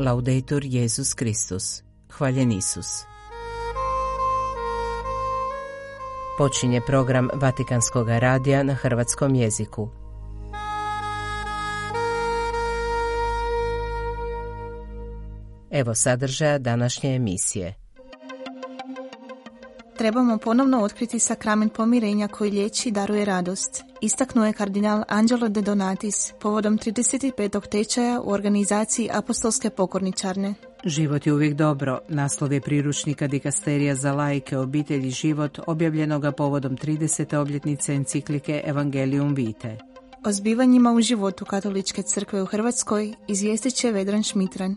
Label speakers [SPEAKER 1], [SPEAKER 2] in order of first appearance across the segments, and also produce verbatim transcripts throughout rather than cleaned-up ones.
[SPEAKER 1] Laudetur Jesus Kristus. Hvaljen Isus. Počinje program Vatikanskog radija na hrvatskom jeziku. Evo sadržaja današnje emisije.
[SPEAKER 2] Trebamo ponovno otkriti sakrament pomirenja koji liječi i daruje radost, istaknuo je kardinal Angelo De Donatis povodom trideset petog tečaja u organizaciji Apostolske pokorničarne.
[SPEAKER 3] Život je uvijek dobro. Naslov je priručnika Dikasterija za laike, obitelj i život, objavljenoga povodom tridesete obljetnice enciklike Evangelium Vitae.
[SPEAKER 2] O zbivanjima u životu Katoličke crkve u Hrvatskoj izvijestit će Vedran Šmitran.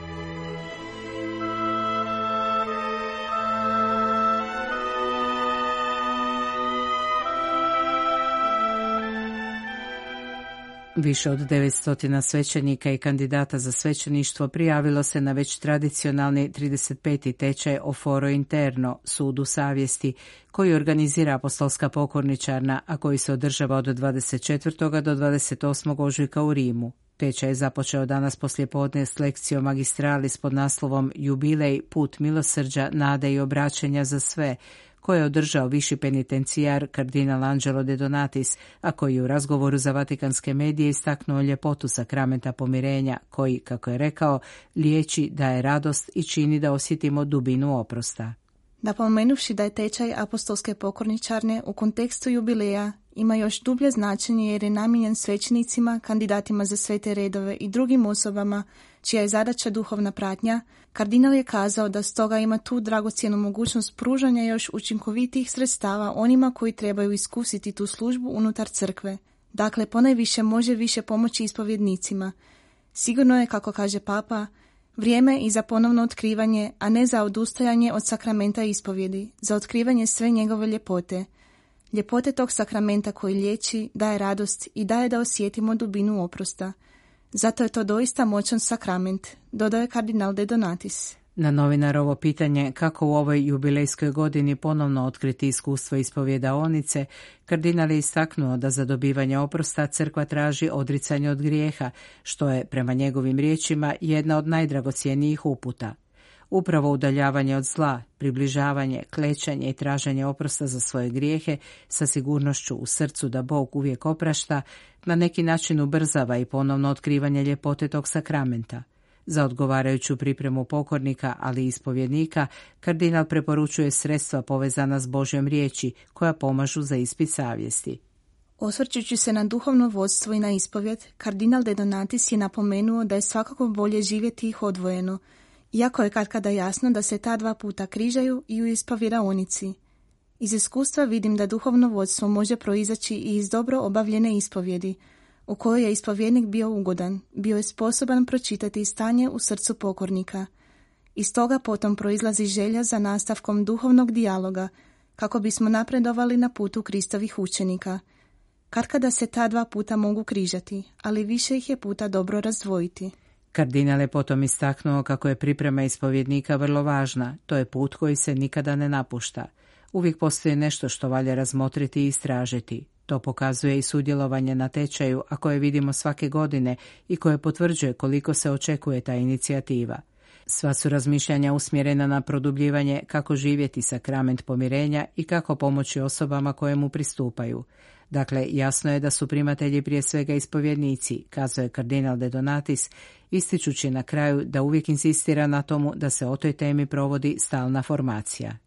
[SPEAKER 3] Više od devetsto svećenika i kandidata za svećeništvo prijavilo se na već tradicionalni trideset peti tečaj o Foro Interno, sudu savjesti, koji organizira Apostolska pokorničarna, a koji se održava od dvadeset četvrtog do dvadeset osmog ožujka u Rimu. Tečaj je započeo danas poslijepodne s lekcijom magistralis pod naslovom Jubilej, put milosrđa, nade i obraćanja za sve, koje je održao viši penitencijar kardinal Angelo De Donatis, a koji je u razgovoru za vatikanske medije istaknuo ljepotu sakramenta pomirenja, koji, kako je rekao, liječi, daje radost i čini da osjetimo dubinu oprosta.
[SPEAKER 2] Napomenuvši da je tečaj Apostolske pokorničarne u kontekstu jubileja ima još dublje značenje jer je namijenjen svećenicima, kandidatima za svete redove i drugim osobama čija je zadaća duhovna pratnja, kardinal je kazao da stoga ima tu dragocjenu mogućnost pružanja još učinkovitih sredstava onima koji trebaju iskusiti tu službu unutar crkve. Dakle, ponajviše može više pomoći ispovjednicima. Sigurno je, kako kaže Papa, vrijeme i za ponovno otkrivanje, a ne za odustajanje od sakramenta ispovjedi, za otkrivanje sve njegove ljepote. Ljepote tog sakramenta koji liječi, daje radost i daje da osjetimo dubinu oprosta. Zato je to doista moćan sakrament, dodao je kardinal De Donatis.
[SPEAKER 3] Na novinarovo pitanje kako u ovoj jubilejskoj godini ponovno otkriti iskustvo ispovjedaonice, kardinal je istaknuo da za dobivanje oprosta crkva traži odricanje od grijeha, što je, prema njegovim riječima, jedna od najdragocjenijih uputa. Upravo udaljavanje od zla, približavanje, klećanje i traženje oprosta za svoje grijehe sa sigurnošću u srcu da Bog uvijek oprašta, na neki način ubrzava i ponovno otkrivanje ljepote tog sakramenta. Za odgovarajuću pripremu pokornika, ali i ispovjednika, kardinal preporučuje sredstva povezana s Božjom riječi, koja pomažu za ispit savjesti.
[SPEAKER 2] Osvrćući se na duhovno vodstvo i na ispovjed, kardinal De Donatis je napomenuo da je svakako bolje živjeti ih odvojeno, iako je katkada jasno da se ta dva puta križaju i u ispovjedaonici. Iz iskustva vidim da duhovno vodstvo može proizaći i iz dobro obavljene ispovjedi, u kojoj je ispovjednik bio ugodan, bio je sposoban pročitati stanje u srcu pokornika. Iz toga potom proizlazi želja za nastavkom duhovnog dijaloga, kako bismo napredovali na putu Kristovih učenika. Katkada se ta dva puta mogu križati, ali više ih je puta dobro razdvojiti.
[SPEAKER 3] Kardinal je potom istaknuo kako je priprema ispovjednika vrlo važna, to je put koji se nikada ne napušta. Uvijek postoji nešto što valja razmotriti i istražiti. To pokazuje i sudjelovanje na tečaju, a koje vidimo svake godine i koje potvrđuje koliko se očekuje ta inicijativa. Sva su razmišljanja usmjerena na produbljivanje kako živjeti sakrament pomirenja i kako pomoći osobama koje mu pristupaju. Dakle, jasno je da su primatelji prije svega ispovjednici, kazuje kardinal De Donatis, ističući na kraju da uvijek insistira na tomu da se o toj temi provodi stalna formacija.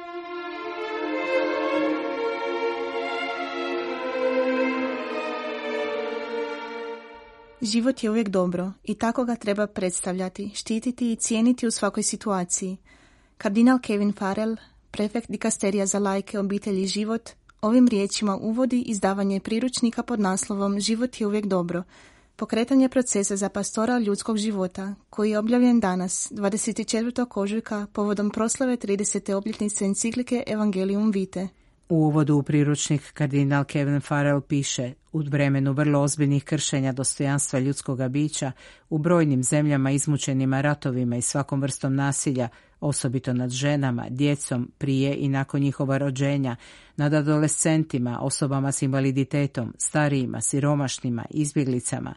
[SPEAKER 2] Život je uvijek dobro i tako ga treba predstavljati, štititi i cijeniti u svakoj situaciji. Kardinal Kevin Farrell, prefekt Dikasterija za laike, obitelj i život, ovim riječima uvodi izdavanje priručnika pod naslovom Život je uvijek dobro, pokretanje procesa za pastora ljudskog života, koji je objavljen danas, dvadeset četvrtog ožujka, povodom proslave tridesete obljetnice enciklike Evangelium Vitae.
[SPEAKER 3] U uvodu u priručnik kardinal Kevin Farrell piše: u vremenu vrlo ozbiljnih kršenja dostojanstva ljudskoga bića, u brojnim zemljama izmučenima ratovima i svakom vrstom nasilja, osobito nad ženama, djecom, prije i nakon njihova rođenja, nad adolescentima, osobama s invaliditetom, starijima, siromašnima, izbjeglicama,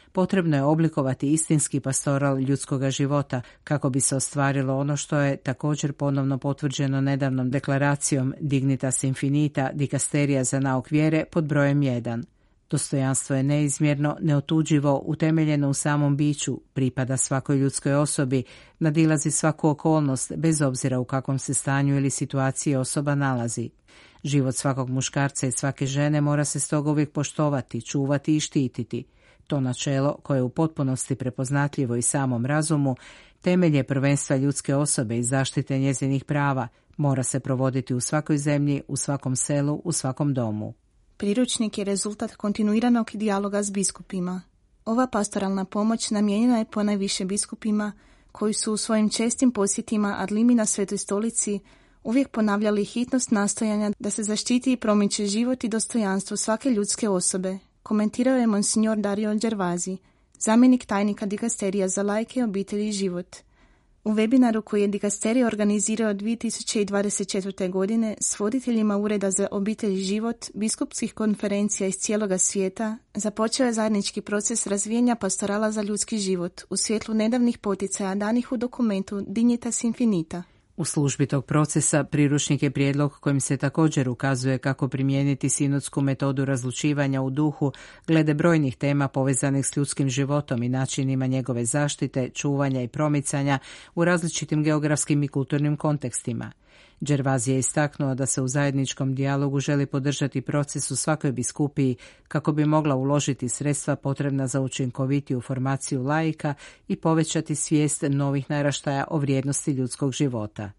[SPEAKER 3] potrebno je oblikovati istinski pastoral ljudskoga života kako bi se ostvarilo ono što je također ponovno potvrđeno nedavnom deklaracijom Dignitas Infinita dikasterija za nauk vjere pod brojem jedan. Dostojanstvo je neizmjerno, neotuđivo, utemeljeno u samom biću, pripada svakoj ljudskoj osobi, nadilazi svaku okolnost, bez obzira u kakvom se stanju ili situaciji osoba nalazi. Život svakog muškarca i svake žene mora se stoga uvijek poštovati, čuvati i štititi. To načelo, koje je u potpunosti prepoznatljivo i samom razumu, temelj je prvenstva ljudske osobe i zaštite njezinih prava, mora se provoditi u svakoj zemlji, u svakom selu, u svakom domu.
[SPEAKER 2] Priručnik je rezultat kontinuiranog dijaloga s biskupima. Ova pastoralna pomoć namijenjena je ponajviše biskupima koji su u svojim čestim posjetima ad limina Svetoj stolici uvijek ponavljali hitnost nastojanja da se zaštiti i promiče život i dostojanstvo svake ljudske osobe, komentirao je monsignor Dario Gervasi, zamjenik tajnika dikasterija za laike, obitelji i život. U webinaru koji je dikasterij organizirao dvije tisuće dvadeset četvrte. godine s voditeljima Ureda za obitelj i život, biskupskih konferencija iz cijeloga svijeta, započeo je zajednički proces razvijanja pastorala za ljudski život u svjetlu nedavnih poticaja danih u dokumentu Dignitas Infinita.
[SPEAKER 3] U službi tog procesa priručnik je prijedlog kojim se također ukazuje kako primijeniti sinodsku metodu razlučivanja u duhu glede brojnih tema povezanih s ljudskim životom i načinima njegove zaštite, čuvanja i promicanja u različitim geografskim i kulturnim kontekstima. Gervasi je istaknuo da se u zajedničkom dijalogu želi podržati proces u svakoj biskupiji kako bi mogla uložiti sredstva potrebna za učinkovitiju formaciju laika i povećati svijest novih naraštaja o vrijednosti ljudskog života.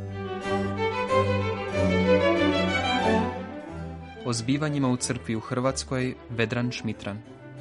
[SPEAKER 4] O zbivanjima u crkvi u Hrvatskoj Vedran Šmitran.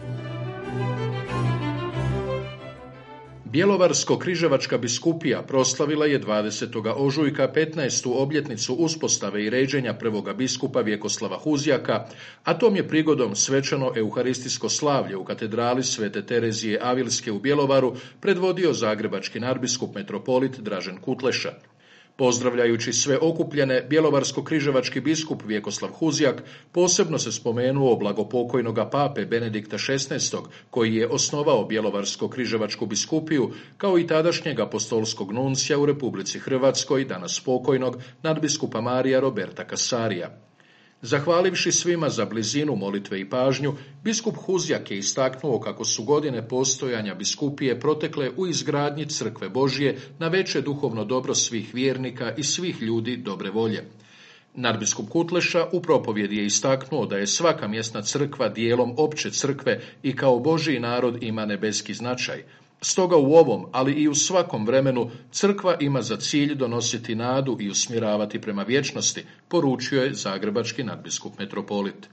[SPEAKER 5] Bjelovarsko-križevačka biskupija proslavila je dvadesetog ožujka petnaestu obljetnicu uspostave i ređenja prvoga biskupa Vjekoslava Huzjaka, a tom je prigodom svečano euharistijsko slavlje u katedrali Svete Terezije Avilske u Bjelovaru predvodio zagrebački nadbiskup metropolit Dražen Kutleša. Pozdravljajući sve okupljene, bjelovarsko-križevački biskup Vjekoslav Huzjak posebno se spomenuo blagopokojnoga pape Benedikta šesnaestog. koji je osnovao bjelovarsko-križevačku biskupiju, kao i tadašnjeg apostolskog nuncija u Republici Hrvatskoj, danas pokojnog nadbiskupa Marija Roberta Kasarija. Zahvalivši svima za blizinu, molitve i pažnju, biskup Huzjak je istaknuo kako su godine postojanja biskupije protekle u izgradnji Crkve Božje na veće duhovno dobro svih vjernika i svih ljudi dobre volje. Nadbiskup Kutleša u propovjedi je istaknuo da je svaka mjesna crkva dijelom opće crkve i kao Božji narod ima nebeski značaj. Stoga u ovom, ali i u svakom vremenu, crkva ima za cilj donositi nadu i usmjeravati prema vječnosti, poručio je zagrebački nadbiskup metropolit.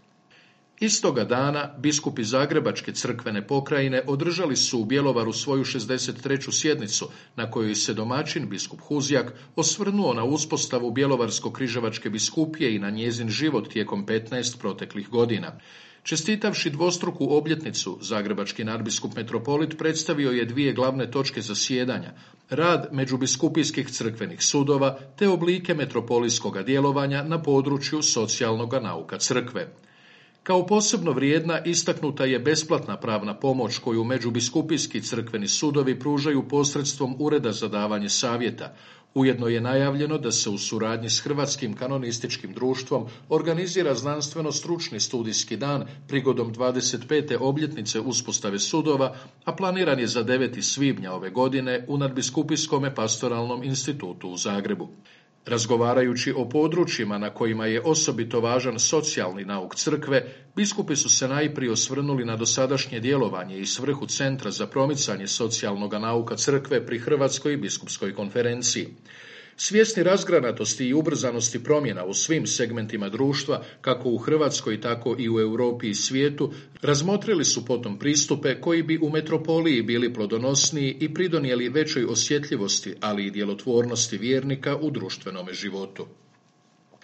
[SPEAKER 5] Istoga dana biskupi Zagrebačke crkvene pokrajine održali su u Bjelovaru svoju šezdeset treću sjednicu, na kojoj se domaćin biskup Huzjak osvrnuo na uspostavu Bjelovarsko-križevačke biskupije i na njezin život tijekom petnaest proteklih godina. Čestitavši dvostruku obljetnicu, zagrebački nadbiskup metropolit predstavio je dvije glavne točke zasjedanja: rad međubiskupijskih crkvenih sudova te oblike metropolijskoga djelovanja na području socijalnog nauka crkve. Kao posebno vrijedna istaknuta je besplatna pravna pomoć koju međubiskupijski crkveni sudovi pružaju posredstvom Ureda za davanje savjeta. Ujedno je najavljeno da se u suradnji s Hrvatskim kanonističkim društvom organizira znanstveno-stručni studijski dan prigodom dvadeset pete obljetnice uspostave sudova, a planiran je za deveti svibnja ove godine u Nadbiskupijskom pastoralnom institutu u Zagrebu. Razgovarajući o područjima na kojima je osobito važan socijalni nauk crkve, biskupi su se najprije osvrnuli na dosadašnje djelovanje i svrhu Centra za promicanje socijalnog nauka crkve pri Hrvatskoj biskupskoj konferenciji. Svjesni razgranatosti i ubrzanosti promjena u svim segmentima društva, kako u Hrvatskoj tako i u Europi i svijetu, razmotrili su potom pristupe koji bi u metropoliji bili plodonosniji i pridonijeli većoj osjetljivosti, ali i djelotvornosti vjernika u društvenome životu.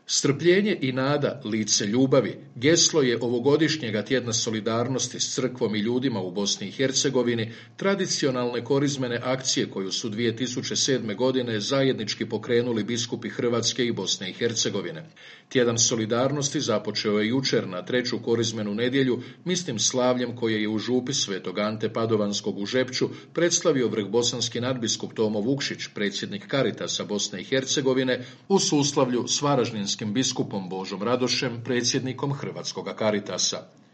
[SPEAKER 5] Strpljenje i nada, lice ljubavi, geslo je ovogodišnjega tjedna solidarnosti s crkvom i ljudima u Bosni i Hercegovini, tradicionalne korizmene akcije koju su dvije tisuće sedme. godine zajednički pokrenuli biskupi Hrvatske i Bosne i Hercegovine. Tjedan solidarnosti započeo je jučer na treću korizmenu nedjelju mistim slavljem koje je u župi Svetog Ante Padovanskog u Žepču predstavio vrhbosanski nadbiskup Tomo Vukšić, predsjednik Karitasa Bosne i Hercegovine, u suslavlju s varaždinskim biskupom Božom Radošem, predsjednikom Hrvatskog Karitasa.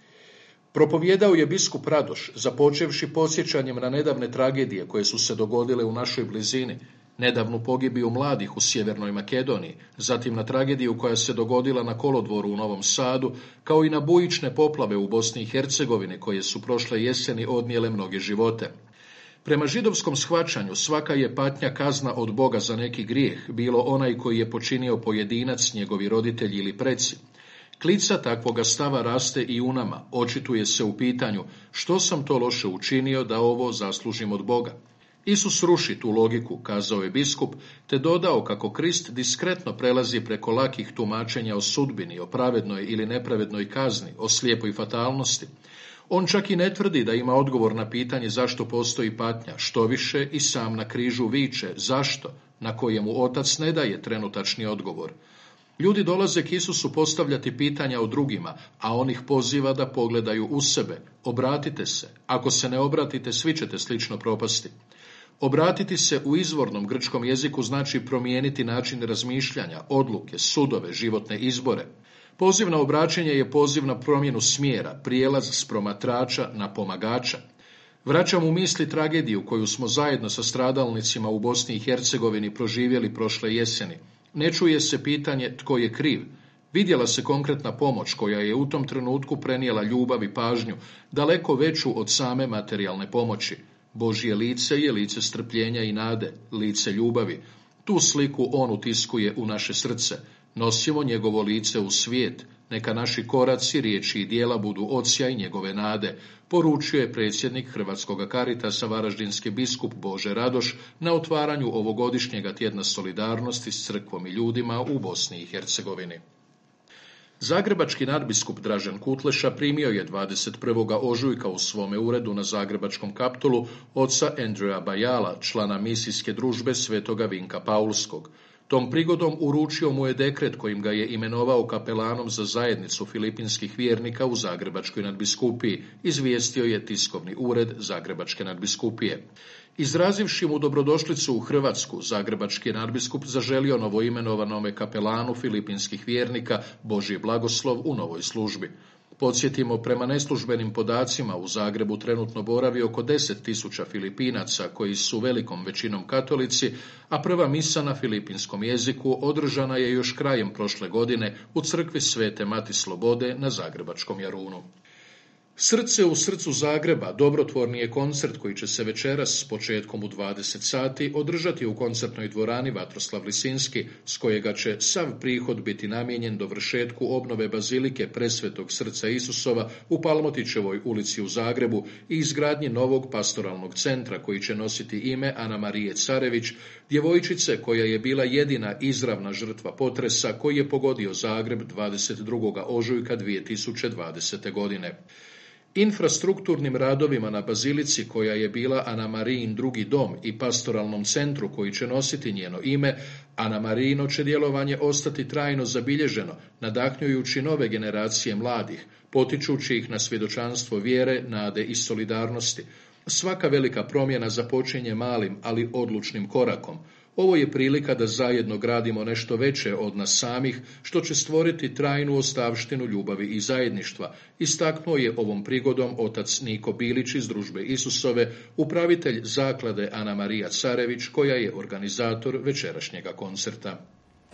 [SPEAKER 5] Propovjedao je biskup Radoš, započevši podsjećanjem na nedavne tragedije koje su se dogodile u našoj blizini, nedavnu pogibiju mladih u Sjevernoj Makedoniji, zatim na tragediju koja se dogodila na kolodvoru u Novom Sadu, kao i na bujične poplave u Bosni i Hercegovini koje su prošle jeseni odnijele mnoge živote. Prema židovskom shvaćanju svaka je patnja kazna od Boga za neki grijeh, bilo onaj koji je počinio pojedinac, njegovi roditelji ili preci. Klica takvoga stava raste i u nama, očituje se u pitanju što sam to loše učinio da ovo zaslužim od Boga. Isus ruši tu logiku, kazao je biskup, te dodao kako Krist diskretno prelazi preko lakih tumačenja o sudbini, o pravednoj ili nepravednoj kazni, o slijepoj fatalnosti. On čak i ne tvrdi da ima odgovor na pitanje zašto postoji patnja, što više i sam na križu viče zašto, na kojemu otac ne daje trenutačni odgovor. Ljudi dolaze k Isusu postavljati pitanja o drugima, a on ih poziva da pogledaju u sebe. Obratite se, ako se ne obratite svi ćete slično propasti. Obratiti se u izvornom grčkom jeziku znači promijeniti način razmišljanja, odluke, sudove, životne izbore. Poziv na obraćanje je poziv na promjenu smjera, prijelaz s promatrača na pomagača. Vraćam u misli tragediju koju smo zajedno sa stradalnicima u Bosni i Hercegovini proživjeli prošle jeseni. Ne čuje se pitanje tko je kriv. Vidjela se konkretna pomoć koja je u tom trenutku prenijela ljubav i pažnju, daleko veću od same materijalne pomoći. Božje lice je lice strpljenja i nade, lice ljubavi. Tu sliku on utiskuje u naše srce. Nosimo njegovo lice u svijet, neka naši koraci, riječi i djela budu odsjaj njegove nade, poručuje predsjednik Hrvatskog Karitasa varaždinski biskup Bože Radoš na otvaranju ovogodišnjega tjedna solidarnosti s crkvom i ljudima u Bosni i Hercegovini. Zagrebački nadbiskup Dražen Kutleša primio je dvadeset prvog ožujka u svome uredu na Zagrebačkom Kaptolu oca Andreja Bajala, člana misijske družbe Svetoga Vinka Paulskog. Tom prigodom uručio mu je dekret kojim ga je imenovao kapelanom za zajednicu filipinskih vjernika u Zagrebačkoj nadbiskupiji, izvijestio je tiskovni ured Zagrebačke nadbiskupije. Izrazivši mu dobrodošlicu u Hrvatsku, Zagrebački nadbiskup zaželio novoimenovanome kapelanu filipinskih vjernika Božji blagoslov u novoj službi. Podsjetimo, prema neslužbenim podacima u Zagrebu trenutno boravi oko deset tisuća Filipinaca koji su velikom većinom katolici, a prva misa na filipinskom jeziku održana je još krajem prošle godine u crkvi Svete Mati Slobode na Zagrebačkom Jarunu. Srce u srcu Zagreba dobrotvorni je koncert koji će se večeras s početkom u dvadeset sati održati u koncertnoj dvorani Vatroslav Lisinski, s kojega će sav prihod biti namijenjen dovršetku obnove bazilike Presvetog srca Isusova u Palmotićevoj ulici u Zagrebu i izgradnji novog pastoralnog centra koji će nositi ime Ana Marije Carević, djevojčice koja je bila jedina izravna žrtva potresa koji je pogodio Zagreb dvadeset drugog ožujka dvije tisuće dvadesete. godine. Infrastrukturnim radovima na bazilici koja je bila Ana Marijin drugi dom i pastoralnom centru koji će nositi njeno ime, Ana Marijino će djelovanje ostati trajno zabilježeno, nadahnjujući nove generacije mladih, potičući ih na svjedočanstvo vjere, nade i solidarnosti. Svaka velika promjena započinje malim, ali odlučnim korakom. Ovo je prilika da zajedno gradimo nešto veće od nas samih, što će stvoriti trajnu ostavštinu ljubavi i zajedništva, istaknuo je ovom prigodom otac Niko Bilić iz družbe Isusove, upravitelj zaklade Ana Marija Carević, koja je organizator večerašnjega koncerta.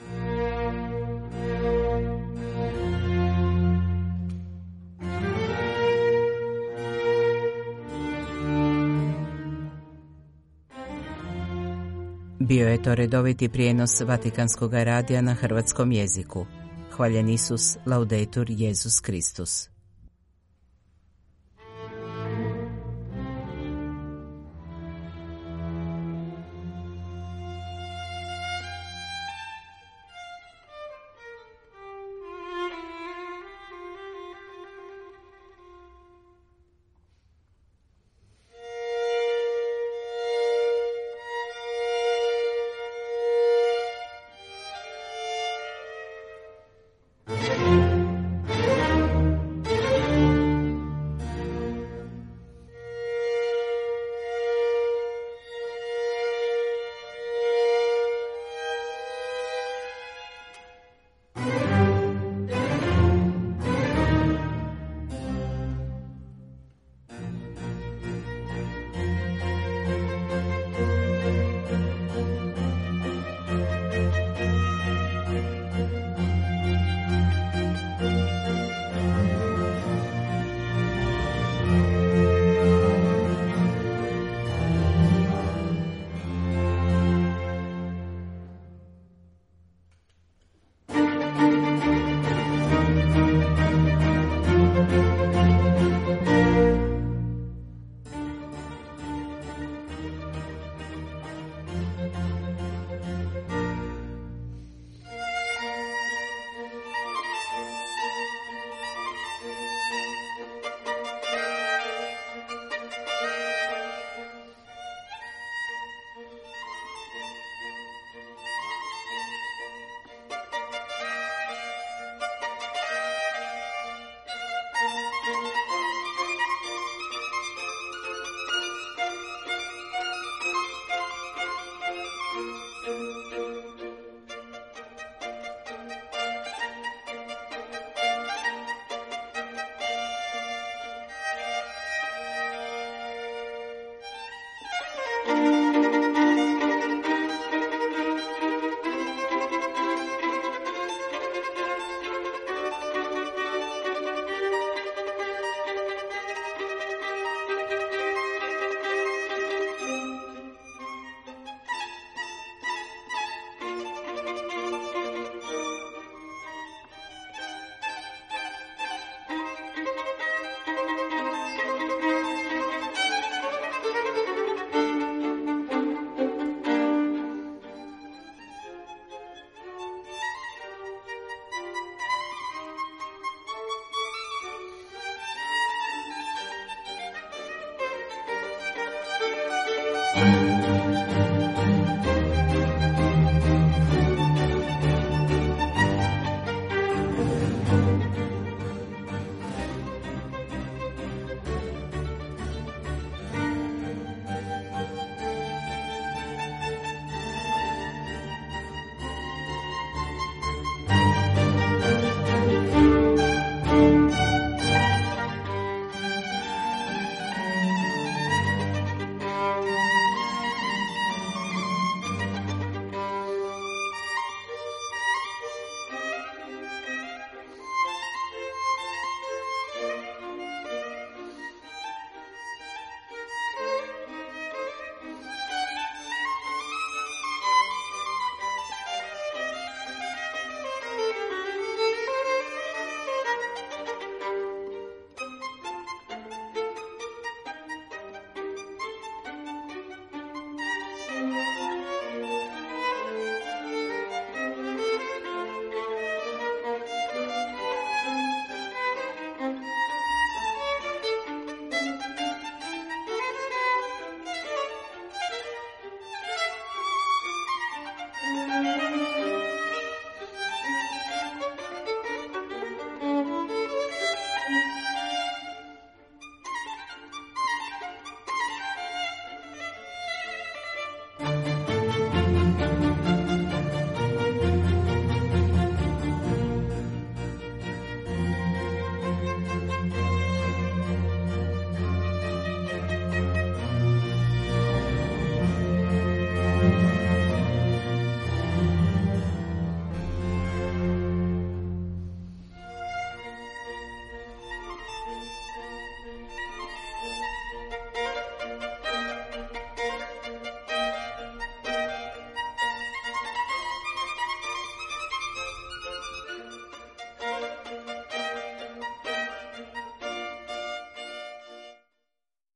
[SPEAKER 1] Bio je to redoviti prijenos Vatikanskog radija na hrvatskom jeziku. Hvaljen Isus, laudetur Jesus Kristus.